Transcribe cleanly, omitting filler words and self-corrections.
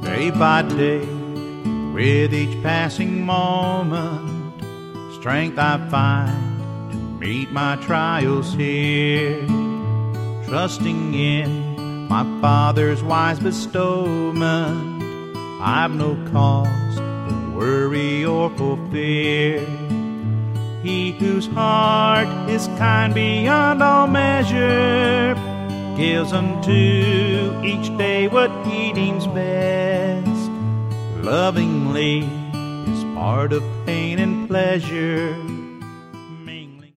Day by day, with each passing moment, strength I find to meet my trials here. Trusting in my Father's wise bestowment, I've no cause for worry or for fear. He whose heart is kind beyond all measure gives unto each day what he deems best. Lovingly is part of pain and pleasure.